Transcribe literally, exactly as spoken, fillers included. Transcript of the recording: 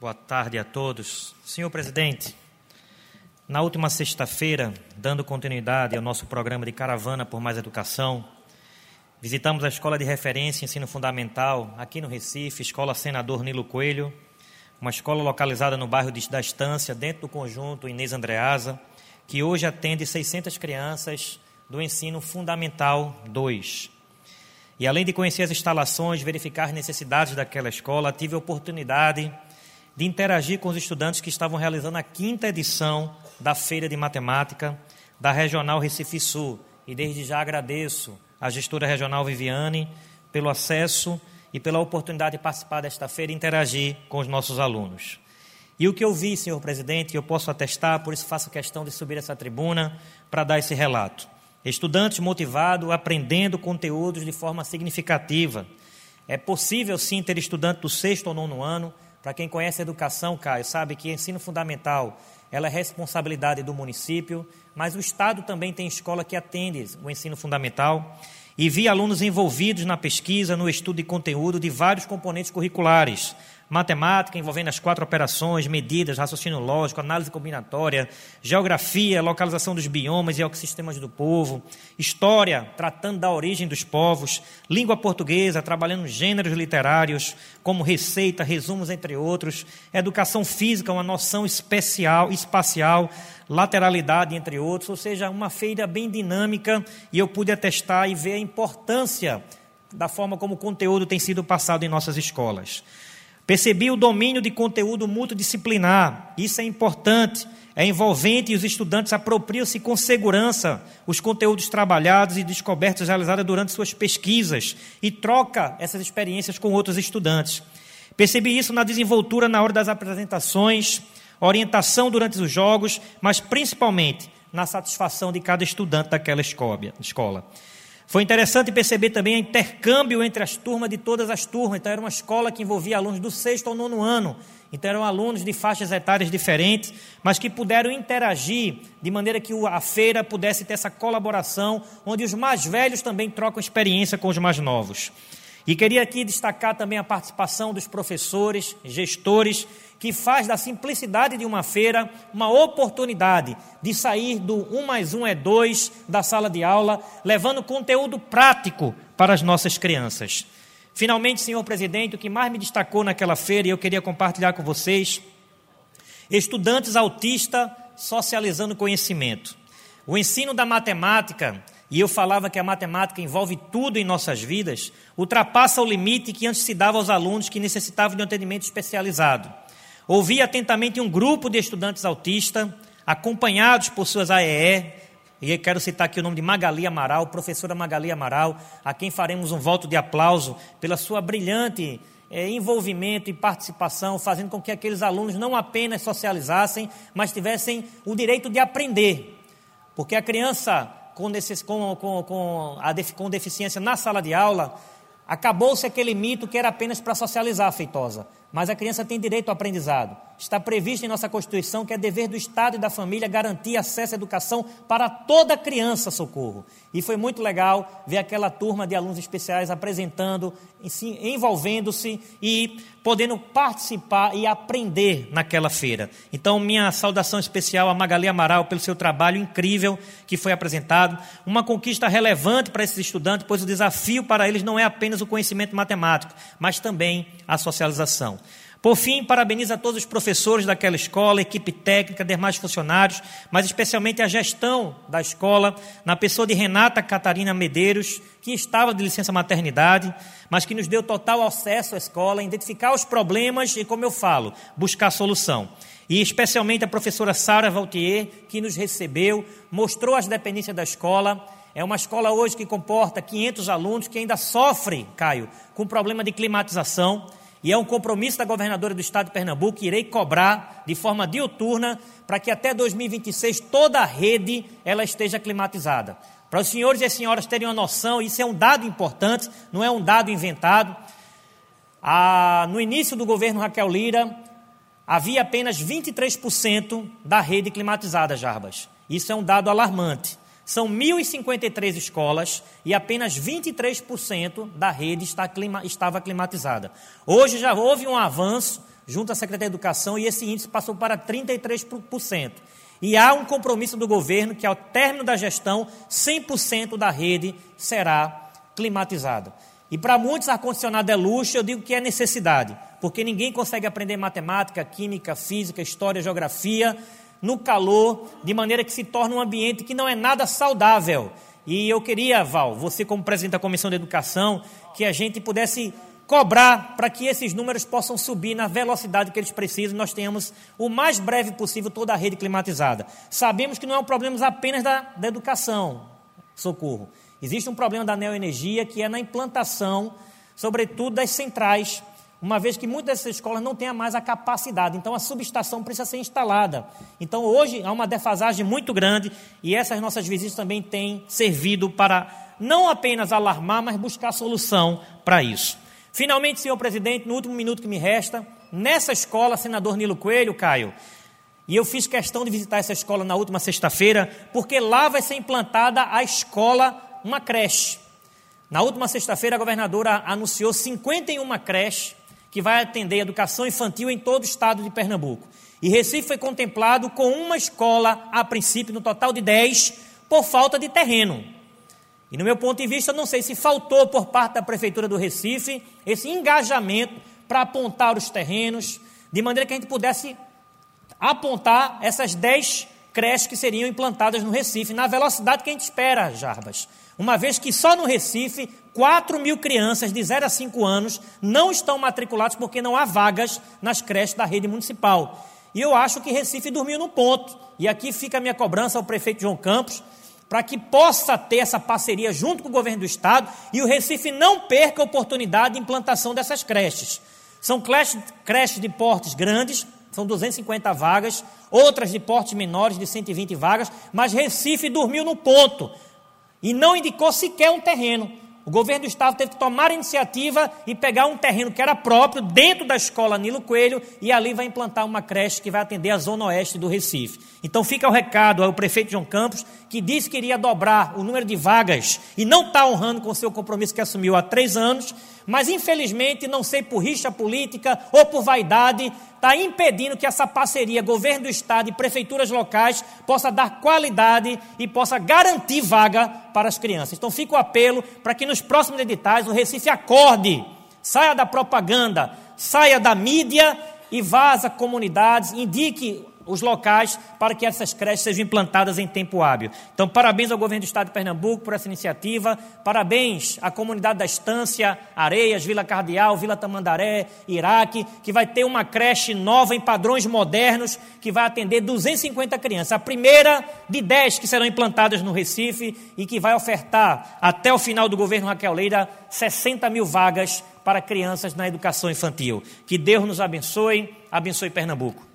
Boa tarde a todos. Senhor presidente, na última sexta-feira, dando continuidade ao nosso programa de Caravana por Mais Educação, visitamos a Escola de Referência Ensino Fundamental, aqui no Recife, Escola Senador Nilo Coelho, uma escola localizada no bairro da Estância, dentro do conjunto Inês Andreasa, que hoje atende seiscentas crianças do Ensino Fundamental dois. E além de conhecer as instalações, verificar as necessidades daquela escola, tive a oportunidade de interagir com os estudantes que estavam realizando a quinta edição da Feira de Matemática da Regional Recife Sul. E desde já agradeço à gestora regional Viviane pelo acesso e pela oportunidade de participar desta feira e interagir com os nossos alunos. E o que eu vi, senhor presidente, eu posso atestar, por isso faço questão de subir essa tribuna para dar esse relato. Estudantes motivados, aprendendo conteúdos de forma significativa. É possível, sim, ter estudante do sexto ou nono ano. Para quem conhece a educação, Caio, sabe que ensino fundamental ela é responsabilidade do município, mas o Estado também tem escola que atende o ensino fundamental. E vi alunos envolvidos na pesquisa, no estudo de conteúdo de vários componentes curriculares. Matemática, envolvendo as quatro operações, medidas, raciocínio lógico, análise combinatória, geografia, localização dos biomas e ecossistemas do povo, história, tratando da origem dos povos, língua portuguesa, trabalhando gêneros literários, como receita, resumos, entre outros, educação física, uma noção especial, espacial, lateralidade, entre outros, ou seja, uma feira bem dinâmica, e eu pude atestar e ver a importância da forma como o conteúdo tem sido passado em nossas escolas. Percebi o domínio de conteúdo multidisciplinar, isso é importante, é envolvente e os estudantes apropriam-se com segurança os conteúdos trabalhados e descobertas realizadas durante suas pesquisas e troca essas experiências com outros estudantes. Percebi isso na desenvoltura na hora das apresentações, orientação durante os jogos, mas principalmente na satisfação de cada estudante daquela escola. Foi interessante perceber também o intercâmbio entre as turmas de todas as turmas. Então, era uma escola que envolvia alunos do sexto ao nono ano. Então, eram alunos de faixas etárias diferentes, mas que puderam interagir de maneira que a feira pudesse ter essa colaboração, onde os mais velhos também trocam experiência com os mais novos. E queria aqui destacar também a participação dos professores, gestores, que faz da simplicidade de uma feira uma oportunidade de sair do um mais um é dois da sala de aula, levando conteúdo prático para as nossas crianças. Finalmente, senhor presidente, o que mais me destacou naquela feira, e eu queria compartilhar com vocês, estudantes autistas socializando conhecimento. O ensino da matemática, e eu falava que a matemática envolve tudo em nossas vidas, ultrapassa o limite que antes se dava aos alunos que necessitavam de um atendimento especializado. Ouvi atentamente um grupo de estudantes autistas, acompanhados por suas A E E, e eu quero citar aqui o nome de Magali Amaral, professora Magali Amaral, a quem faremos um voto de aplauso pela sua brilhante é, envolvimento e participação, fazendo com que aqueles alunos não apenas socializassem, mas tivessem o direito de aprender. Porque a criança com, com, com, com, a, com deficiência na sala de aula, acabou-se aquele mito que era apenas para socializar, Feitosa. Mas a criança tem direito ao aprendizado. Está previsto em nossa Constituição que é dever do Estado e da família garantir acesso à educação para toda criança, Socorro. E foi muito legal ver aquela turma de alunos especiais apresentando, envolvendo-se e podendo participar e aprender naquela feira. Então, minha saudação especial a Magali Amaral pelo seu trabalho incrível que foi apresentado. Uma conquista relevante para esses estudantes, pois o desafio para eles não é apenas o conhecimento matemático, mas também a socialização. Por fim, parabenizo a todos os professores daquela escola, equipe técnica, demais funcionários, mas especialmente a gestão da escola, na pessoa de Renata Catarina Medeiros, que estava de licença maternidade, mas que nos deu total acesso à escola, identificar os problemas e, como eu falo, buscar solução. E especialmente a professora Sara Valtier, que nos recebeu, mostrou as dependências da escola. É uma escola hoje que comporta quinhentos alunos, que ainda sofre, Caio, com problema de climatização. E é um compromisso da governadora do estado de Pernambuco que irei cobrar de forma diuturna para que até dois mil e vinte e seis toda a rede ela esteja climatizada. Para os senhores e as senhoras terem uma noção, isso é um dado importante, não é um dado inventado. Ah, no início do governo Raquel Lira, havia apenas vinte e três por cento da rede climatizada, Jarbas. Isso é um dado alarmante. São mil e cinquenta e três escolas e apenas vinte e três por cento da rede está clima, estava climatizada. Hoje já houve um avanço junto à Secretaria de Educação, e esse índice passou para trinta e três por cento. E há um compromisso do governo que, ao término da gestão, cem por cento da rede será climatizada. E para muitos, ar-condicionado é luxo, eu digo que é necessidade, porque ninguém consegue aprender matemática, química, física, história, geografia, no calor, de maneira que se torna um ambiente que não é nada saudável. E eu queria, Val, você como presidente da Comissão de Educação, que a gente pudesse cobrar para que esses números possam subir na velocidade que eles precisam e nós tenhamos o mais breve possível toda a rede climatizada. Sabemos que não é um problema apenas da, da educação, Socorro. Existe um problema da Neoenergia, que é na implantação, sobretudo das centrais, uma vez que muitas dessas escolas não têm mais a capacidade, então a subestação precisa ser instalada. Então hoje há uma defasagem muito grande e essas nossas visitas também têm servido para não apenas alarmar, mas buscar solução para isso. Finalmente, senhor presidente, no último minuto que me resta, nessa escola, senador Nilo Coelho, Caio, e eu fiz questão de visitar essa escola na última sexta-feira, porque lá vai ser implantada a escola, uma creche. Na última sexta-feira, a governadora anunciou cinquenta e uma creches que vai atender a educação infantil em todo o estado de Pernambuco. E Recife foi contemplado com uma escola, a princípio, no total de dez, por falta de terreno. E, no meu ponto de vista, não sei se faltou por parte da Prefeitura do Recife esse engajamento para apontar os terrenos, de maneira que a gente pudesse apontar essas dez creches que seriam implantadas no Recife, na velocidade que a gente espera, Jarbas. Uma vez que só no Recife, quatro mil crianças de zero a cinco anos não estão matriculadas porque não há vagas nas creches da rede municipal. E eu acho que Recife dormiu no ponto. E aqui fica a minha cobrança ao prefeito João Campos, para que possa ter essa parceria junto com o governo do estado e o Recife não perca a oportunidade de implantação dessas creches. São creches, creches de portes grandes, são duzentas e cinquenta vagas, outras de portes menores, de cento e vinte vagas, mas Recife dormiu no ponto e não indicou sequer um terreno. O governo do estado teve que tomar a iniciativa e pegar um terreno que era próprio dentro da escola Nilo Coelho e ali vai implantar uma creche que vai atender a zona oeste do Recife. Então fica o recado ao prefeito João Campos, que disse que iria dobrar o número de vagas e não está honrando com o seu compromisso que assumiu há três anos, mas infelizmente, não sei por rixa política ou por vaidade, está impedindo que essa parceria governo do estado e prefeituras locais possa dar qualidade e possa garantir vaga para as crianças. Então fica o apelo para que nos próximos editais o Recife acorde, saia da propaganda, saia da mídia e vá às comunidades, indique os locais para que essas creches sejam implantadas em tempo hábil. Então, parabéns ao governo do estado de Pernambuco por essa iniciativa, parabéns à comunidade da Estância, Areias, Vila Cardeal, Vila Tamandaré, Iraque, que vai ter uma creche nova em padrões modernos, que vai atender duzentas e cinquenta crianças, a primeira de dez que serão implantadas no Recife e que vai ofertar, até o final do governo Raquel Leira, sessenta mil vagas para crianças na educação infantil. Que Deus nos abençoe, abençoe Pernambuco.